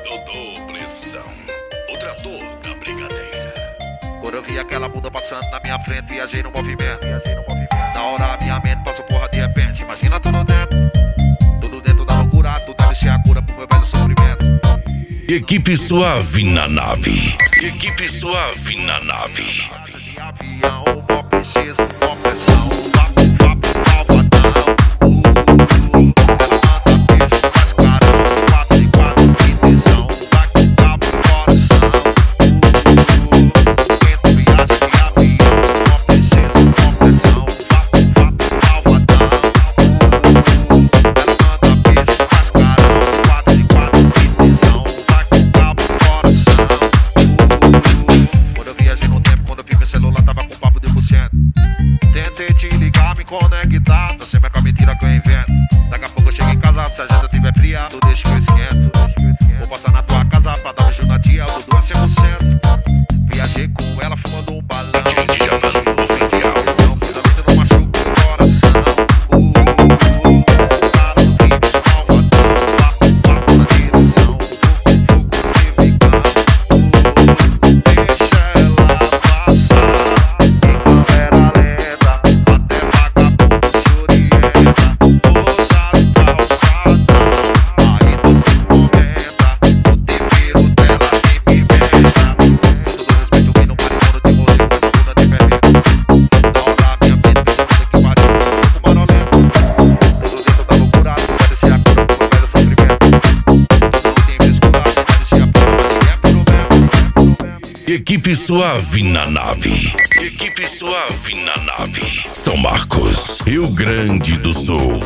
Dodô Pressão, o trator da brigadeira. Quando eu vi aquela bunda passando na minha frente, viajei no movimento. Na hora a minha mente passou porra de repente. Imagina tudo dentro da loucura. Tu deve ser a cura pro meu velho sofrimento. Equipe Suave na nave. Equipe Suave na nave. De avião, mó preciso, mó pressão. Vapo, malvadão. Ela manda beijo mais clarão. 4 de 4, que tesão. Vai com cabo no coração. Vento, viagem de avião. Mó preciso, mó pressão. Vapo, malvadão. Ela manda beijo mais clarão. 4 de 4, que tesão. Vai com cabo no coração. Quando eu viajei no tempo, quando eu vi meu celular tava com papo de 1%. Tentei te ligar, me conectar. Você me com a mentira que eu invento. Daqui a pouco eu chego em casa, se a janta tiver fria, tu deixa que eu esquento. Vou passar na tua casa pra dar um beijo na tia, o Dudu é 100%. Viajei com ela fumando um balão. DJ Javan oficial. Pois a vida não machuca o coração. Cara do crime, sou malvadão. Vapo na direção. Vou crucificando. Deixa ela passar. Em câmera lenta. Até vagabundo se orienta. Ousado calçadão. Aí todo comenta. O tempero dela tem pimenta. Com todo respeito, quem não pare quando tem rodeio com essa bunda de fermento. Na hora minha mente pensa, puta que pariu, eu tô com marolento. Tudo dentro da loucura, tu vai descer a cura pro meu velho sofrimento. Tu não tem frescura, tu vai descer a porra, ninguém é puro mesmo. Equipe Suave na nave. Equipe Suave na nave. São Marcos, Rio Grande do Sul.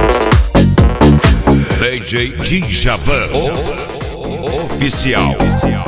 DJ Javan oficial.